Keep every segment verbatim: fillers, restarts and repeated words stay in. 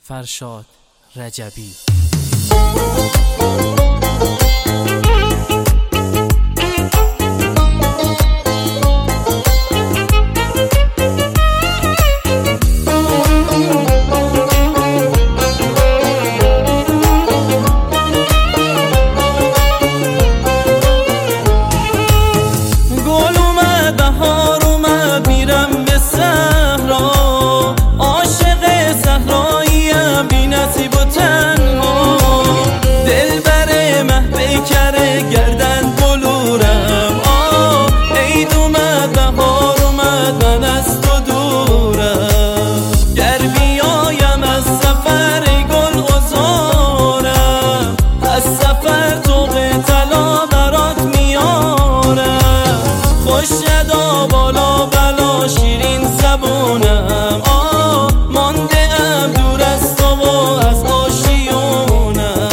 فرشاد رجبی. گردن بلورم آه عید اومد بهار اومد من از تو دورم گر بیایم از سفر گل عذارم از سفر طوق طلا برات میارم خوش ادا بالا بلا شیرین زبونم آه مانده ام دور از تو و از آشیونم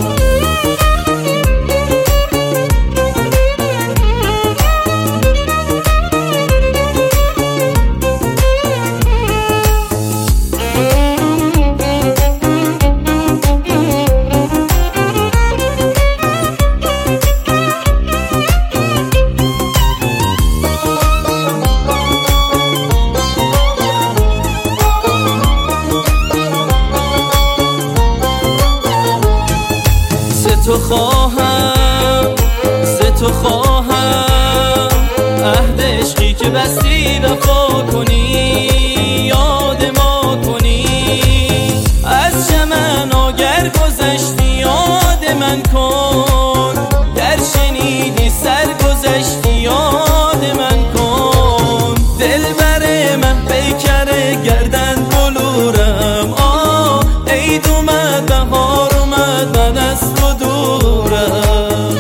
تو خواهم سه تو خواهم عهد عشقی که بستی وفا کنی یاد ما کنی از چمن آگر گذشتی یاد من کن در شنیدی سر گذشتی یاد من کن دل بر من پیکر گردن بلورم آه عید اومد بهار اومد من از تو دورم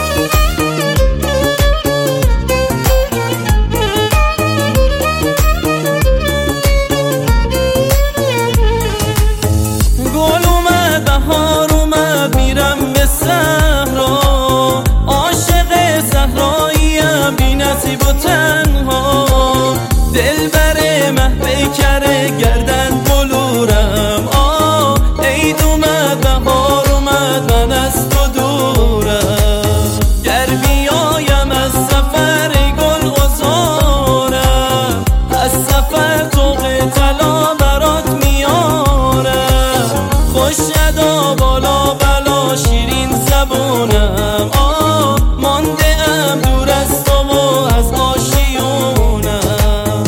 گل اومد بهار اومد میرم به صحرا عاشق صحراییم بی نصیب و تنها دل بر مه پیکر گردن بلورم آه عید اومد بهار اومد من از تو دورم گر بیایم از سفر گل عذارم از سفر طوق طلا برات میارم خوش ادا بالا بلا شیرین زبونم آه مانده ام دور از تو و از آشیونم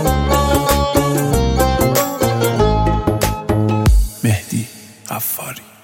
مهدی عفاری.